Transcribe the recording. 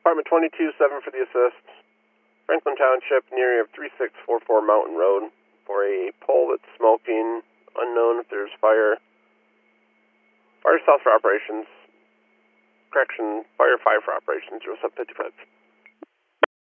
Department 22-7 for the assist. Franklin Township, near area of 3644 Mountain Road, for a pole that's smoking. Unknown if there's fire. Fire south for operations. Correction, fire 5 for operations. 0 sub 55.